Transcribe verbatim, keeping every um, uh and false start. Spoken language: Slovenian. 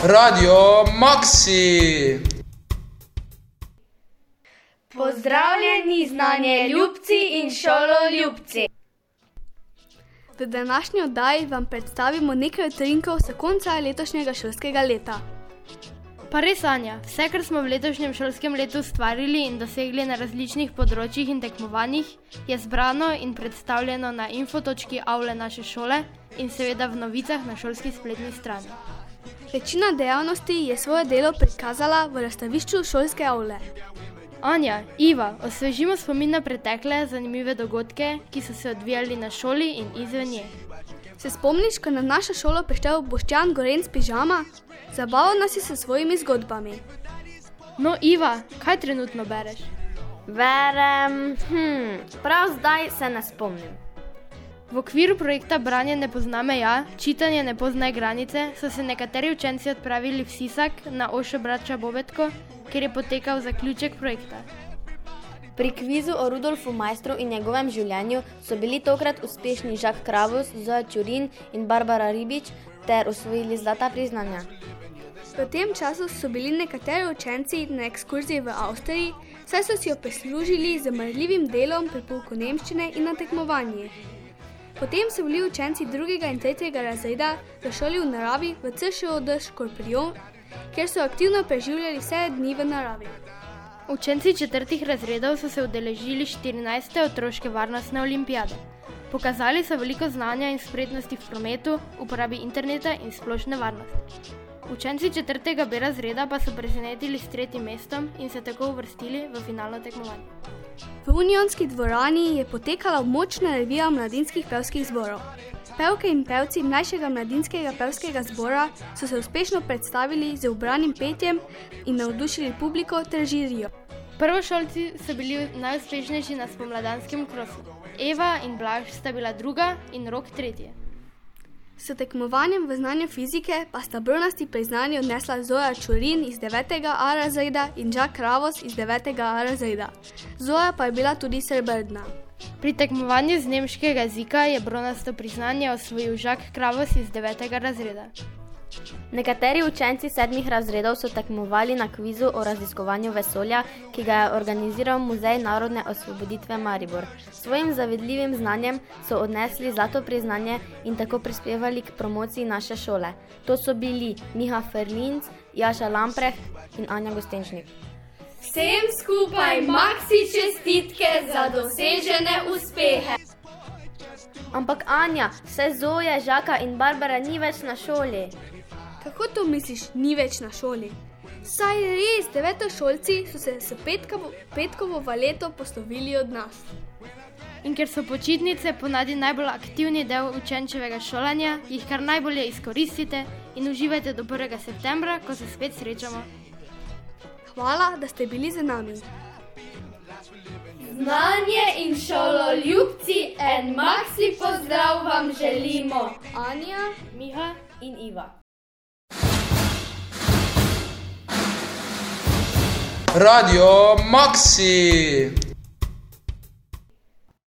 Radio Maxi. Pozdravljeni znanjeljubci in šololjubci. V današnji oddaji vam predstavimo nekaj utrinkov s konca letošnjega šolskega leta. Pa res, Anja, vse, kar smo v letošnjem šolskem letu ustvarili in dosegli na različnih področjih in tekmovanjih, je zbrano in predstavljeno na info točki avle naše šole in seveda v novicah na šolski spletni strani. Večina dejavnosti je svoje delo prikazala v razstavišču šolske avle. Anja, Iva, osvežimo spomin na pretekle zanimive dogodke, ki so se odvijali na šoli in izven nje. Se spomniš, ko na našo šolo prišel Boštjan Gorenc pižama? Zabaval nas je s svojimi zgodbami. No, Iva, kaj trenutno bereš? Berem, hm, prav zdaj se ne spomnim. V okviru projekta Branje ne pozna meja, čitanje ne pozna granice, so se nekateri učenci odpravili v Sisak na Ošo Brača Bobetko, kjer je potekal zaključek projekta. Pri kvizu o Rudolfu Maistru in njegovem življenju so bili tokrat uspešni Žak Kravos, Zoja Čurin in Barbara Ribič ter osvojili zlata priznanja. V tem času so bili nekateri učenci na ekskurziji v Avstriji, saj so si jo prislužili z marljivim delom pri pouku nemščine in na tekmovanji. Potem so bili učenci drugega in tretjega razreda v šoli v naravi v C Š O D Škorpijon, kjer so aktivno preživljali vse dni v naravi. Učenci četrtih razredov so se udeležili štirinajste otroške varnostne olimpijade. Pokazali so veliko znanja in spretnosti v prometu, uporabi interneta in splošne varnosti. Učenci četrtega B razreda pa so presenetili s tretjim mestom in se tako uvrstili v finalno tekmovanje. V Unionski dvorani je potekala močna revija mladinskih pevskih zborov. Pevke in pevci mlajšega mladinskega pevskega zbora so se uspešno predstavili z ubranim petjem in navdušili publiko ter žirijo. Prvošolci so bili najuspešnejši na spomladanskem krosu. Eva in Blaž sta bila druga in Rok tretje. S tekmovanjem v znanju fizike pa sta bronasti priznanji odnesla Zoja Čurin iz devetega A razreda in Žak Kravos iz devetega A razreda. Zoja pa je bila tudi srebrna. Pri tekmovanju z nemškega jezika je bronasto priznanje osvojil Žak Kravos iz devetega razreda. Nekateri učenci sedmih razredov so tekmovali na kvizu o raziskovanju vesolja, ki ga je organiziral Muzej narodne osvoboditve Maribor. S svojim zavidljivim znanjem so odnesli zlato priznanje in tako prispevali k promociji naše šole. To so bili Miha Ferlinc, Jaša Lamprecht in Anja Gostenčnik. Vsem skupaj Maxi čestitke za dosežene uspehe. Ampak Anja, vse Zoja, Žaka in Barbara ni več na šoli. Kako to misliš, ni več na šoli? Saj res, devetošolci so se s petkovo, petkovo valeto poslovili od nas. In ker so počitnice ponadi najbolj aktivni del učenčevega šolanja, jih kar najbolje izkoristite in uživajte do prvega septembra, ko se spet srečamo. Hvala, da ste bili z nami. Znanje in šololjubci, en Maxi pozdrav vam želimo. Anja, Miha in Iva. Radio Maxi.